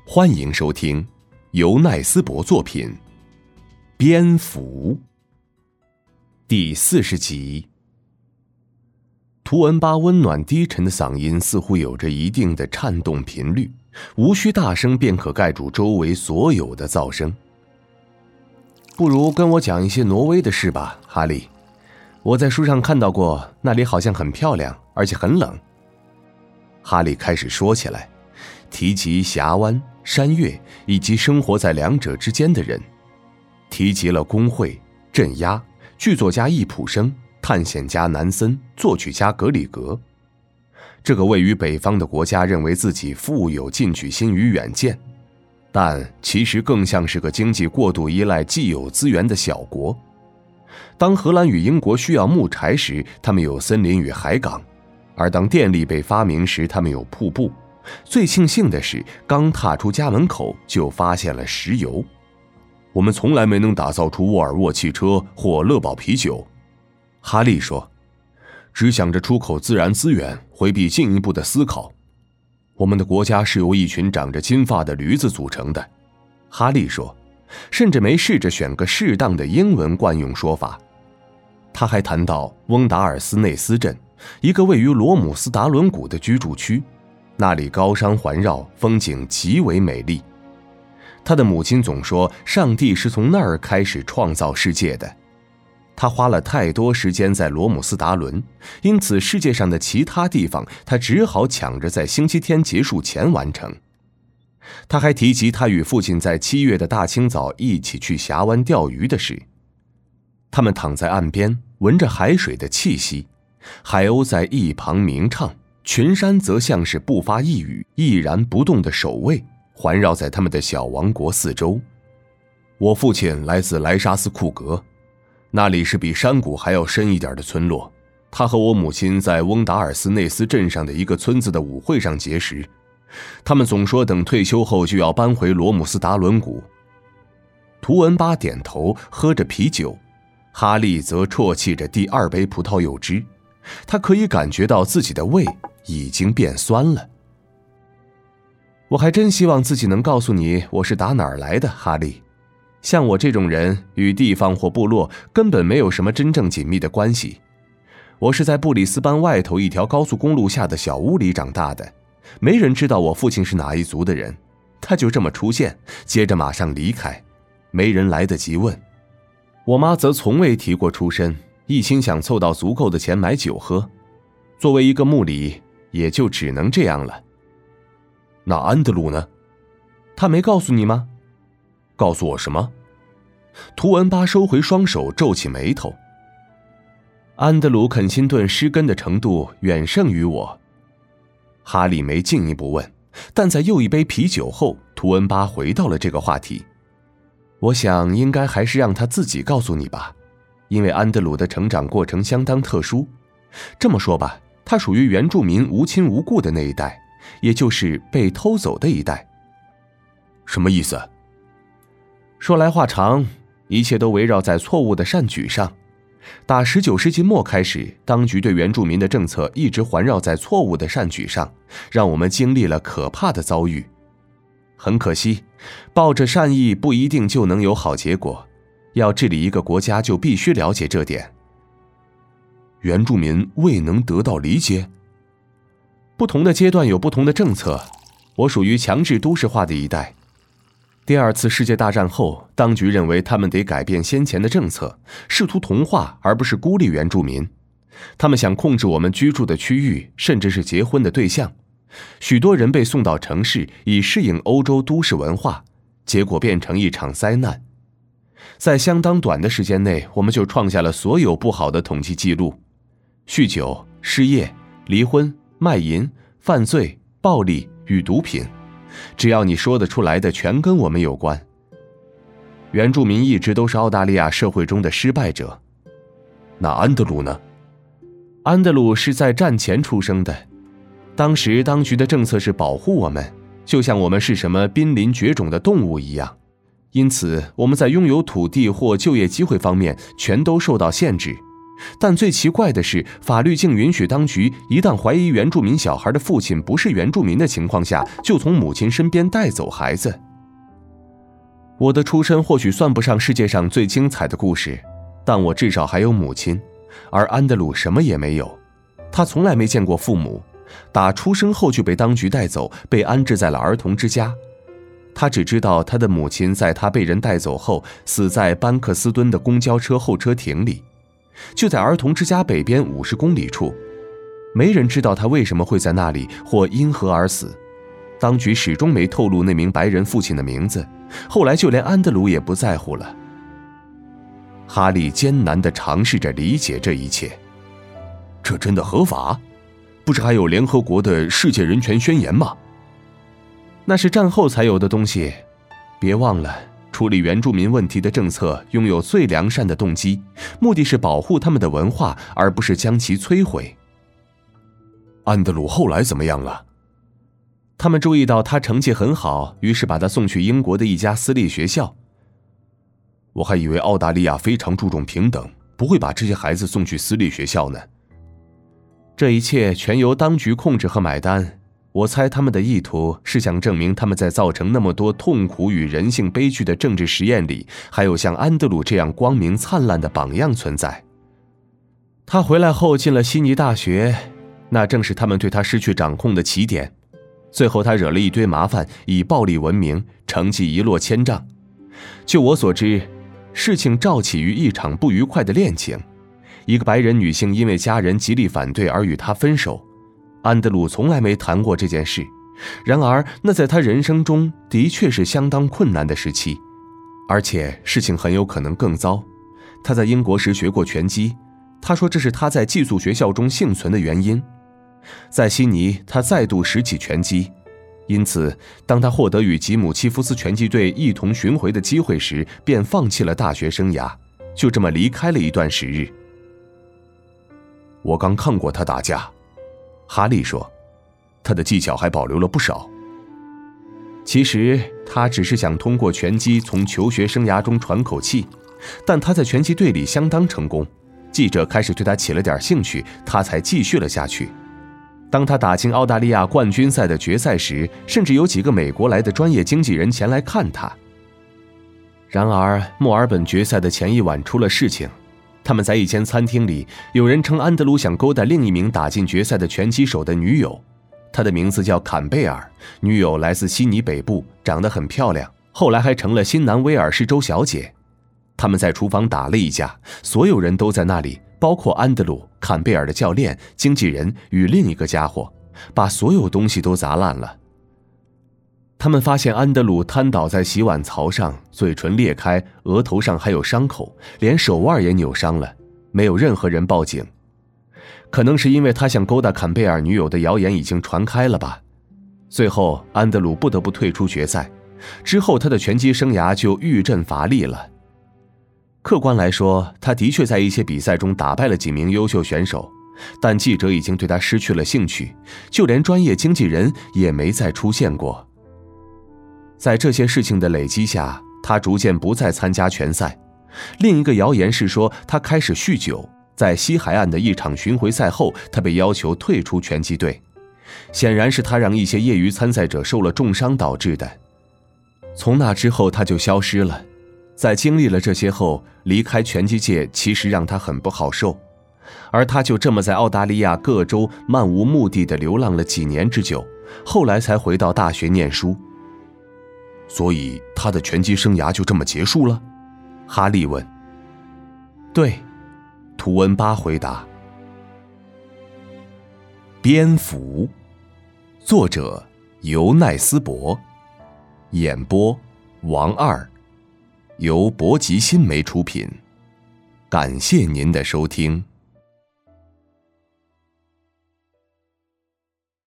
欢迎收听由奈斯伯作品《蝙蝠》第40集。图文巴温暖低沉的嗓音似乎有着一定的颤动频率，无需大声便可盖住周围所有的噪声。不如跟我讲一些挪威的事吧，哈利。我在书上看到过，那里好像很漂亮，而且很冷。哈利开始说起来，提及峡湾、山岳以及生活在两者之间的人，提及了工会、镇压、剧作家易卜生、探险家南森、作曲家格里格。这个位于北方的国家认为自己富有进取心与远见，但其实更像是个经济过度依赖既有资源的小国。当荷兰与英国需要木柴时，他们有森林与海港，而当电力被发明时，他们有瀑布。最庆幸的是，刚踏出家门口就发现了石油。我们从来没能打造出沃尔沃汽车或乐宝啤酒，哈利说，只想着出口自然资源，回避进一步的思考。我们的国家是由一群长着金发的驴子组成的，哈利说，甚至没试着选个适当的英文惯用说法。他还谈到翁达尔斯内斯镇，一个位于罗姆斯达伦谷的居住区，那里高山环绕，风景极为美丽。他的母亲总说，上帝是从那儿开始创造世界的。他花了太多时间在罗姆斯达伦，因此世界上的其他地方他只好抢着在星期天结束前完成。他还提及他与父亲在7月的大清早一起去峡湾钓鱼的事。他们躺在岸边，闻着海水的气息，海鸥在一旁鸣唱，群山则像是不发一语、毅然不动的守卫，环绕在他们的小王国四周。我父亲来自莱沙斯库格，那里是比山谷还要深一点的村落。他和我母亲在翁达尔斯内斯镇上的一个村子的舞会上结识。他们总说等退休后就要搬回罗姆斯达伦谷。图文巴点头，喝着啤酒，哈利则啜泣着第2杯葡萄柚汁。他可以感觉到自己的胃已经变酸了。我还真希望自己能告诉你我是打哪儿来的，哈利。像我这种人与地方或部落根本没有什么真正紧密的关系。我是在布里斯班外头一条高速公路下的小屋里长大的，没人知道我父亲是哪一族的人，他就这么出现，接着马上离开，没人来得及问。我妈则从未提过出身，一心想凑到足够的钱买酒喝。作为一个牧里，也就只能这样了。那安德鲁呢？他没告诉你吗？告诉我什么？图文巴收回双手，皱起眉头。安德鲁肯辛顿失根的程度远胜于我。哈利没进一步问，但在又一杯啤酒后，图文巴回到了这个话题。我想应该还是让他自己告诉你吧，因为安德鲁的成长过程相当特殊。这么说吧，他属于原住民无亲无故的那一代，也就是被偷走的一代。什么意思？说来话长，一切都围绕在错误的善举上。打19世纪末开始，当局对原住民的政策一直环绕在错误的善举上，让我们经历了可怕的遭遇。很可惜，抱着善意不一定就能有好结果，要治理一个国家就必须了解这点。原住民未能得到理解？不同的阶段有不同的政策，我属于强制都市化的一代。第2次世界大战后，当局认为他们得改变先前的政策，试图同化而不是孤立原住民。他们想控制我们居住的区域，甚至是结婚的对象。许多人被送到城市，以适应欧洲都市文化，结果变成一场灾难。在相当短的时间内，我们就创下了所有不好的统计记录：酗酒、失业、离婚、卖淫、犯罪、暴力与毒品。只要你说得出来的，全跟我们有关。原住民一直都是澳大利亚社会中的失败者。那安德鲁呢？安德鲁是在战前出生的。当时当局的政策是保护我们，就像我们是什么濒临绝种的动物一样。因此我们在拥有土地或就业机会方面全都受到限制， 但最奇怪的是，法律竟允许当局一旦怀疑原住民小孩的父亲不是原住民的情况下，就从母亲身边带走孩子。我的出身或许算不上世界上最精彩的故事，但我至少还有母亲，而安德鲁什么也没有。他从来没见过父母，打出生后就被当局带走，被安置在了儿童之家。他只知道他的母亲在他被人带走后死在班克斯敦的公交车候车亭里，就在儿童之家北边50公里处。没人知道他为什么会在那里或因何而死。当局始终没透露那名白人父亲的名字，后来就连安德鲁也不在乎了。哈利艰难地尝试着理解这一切。这真的合法？不是还有联合国的世界人权宣言吗？那是战后才有的东西。别忘了，处理原住民问题的政策拥有最良善的动机，目的是保护他们的文化，而不是将其摧毁。安德鲁后来怎么样了？他们注意到他成绩很好，于是把他送去英国的一家私立学校。我还以为澳大利亚非常注重平等，不会把这些孩子送去私立学校呢。这一切全由当局控制和买单。我猜他们的意图是想证明他们在造成那么多痛苦与人性悲剧的政治实验里，还有像安德鲁这样光明灿烂的榜样存在。他回来后进了悉尼大学，那正是他们对他失去掌控的起点。最后他惹了一堆麻烦，以暴力闻名，成绩一落千丈。就我所知，事情肇起于一场不愉快的恋情，一个白人女性因为家人极力反对而与他分手。安德鲁从来没谈过这件事，然而那在他人生中的确是相当困难的时期，而且事情很有可能更糟。他在英国时学过拳击，他说这是他在寄宿学校中幸存的原因。在悉尼，他再度拾起拳击，因此当他获得与吉姆·契夫斯拳击队一同巡回的机会时，便放弃了大学生涯，就这么离开了一段时日。我刚看过他打架，哈利说，他的技巧还保留了不少。其实他只是想通过拳击从求学生涯中喘口气，但他在拳击队里相当成功，记者开始对他起了点兴趣，他才继续了下去。当他打进澳大利亚冠军赛的决赛时，甚至有几个美国来的专业经纪人前来看他。然而墨尔本决赛的前一晚出了事情，他们在一间餐厅里，有人称安德鲁想勾搭另一名打进决赛的拳击手的女友，他的名字叫坎贝尔，女友来自悉尼北部，长得很漂亮，后来还成了新南威尔士州小姐。他们在厨房打了一架，所有人都在那里，包括安德鲁、坎贝尔的教练、经纪人与另一个家伙，把所有东西都砸烂了。他们发现安德鲁瘫倒在洗碗槽上，嘴唇裂开，额头上还有伤口，连手腕也扭伤了，没有任何人报警。可能是因为他想勾搭坎贝尔女友的谣言已经传开了吧。最后安德鲁不得不退出决赛，之后他的拳击生涯就愈振乏力了。客观来说，他的确在一些比赛中打败了几名优秀选手，但记者已经对他失去了兴趣，就连专业经纪人也没再出现过。在这些事情的累积下，他逐渐不再参加拳赛。另一个谣言是说他开始酗酒，在西海岸的一场巡回赛后，他被要求退出拳击队，显然是他让一些业余参赛者受了重伤导致的。从那之后他就消失了。在经历了这些后，离开拳击界其实让他很不好受，而他就这么在澳大利亚各州漫无目的地流浪了几年之久，后来才回到大学念书。所以他的拳击生涯就这么结束了？哈利问。对，图恩巴回答。蝙蝠，作者尤奈斯伯，演播王二，由博吉新媒出品，感谢您的收听。